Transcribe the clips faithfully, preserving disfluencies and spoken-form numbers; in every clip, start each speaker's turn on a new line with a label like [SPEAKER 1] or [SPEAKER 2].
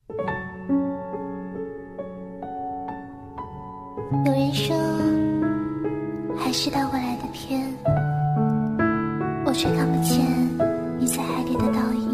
[SPEAKER 1] 有人说海是倒过来的天，我却看不见你在海里的倒影。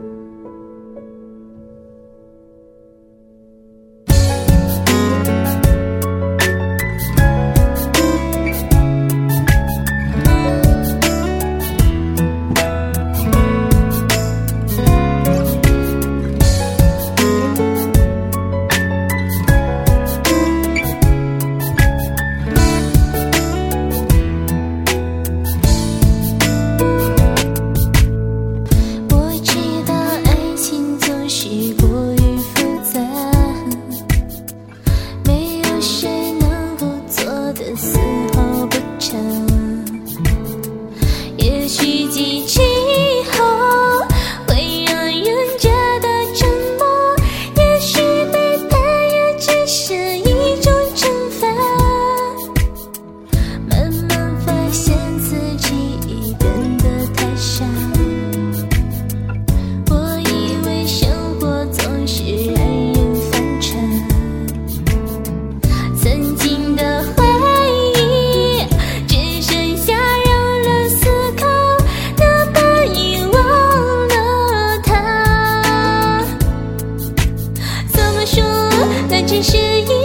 [SPEAKER 2] 也许几句以后会让人觉得沉默，也许背叛也只是一种惩罚。慢慢发现自己已变得太傻，我以为生活总是让人反差，曾经的回忆只剩下让人思考，哪怕遗忘了他。怎么说，那只是一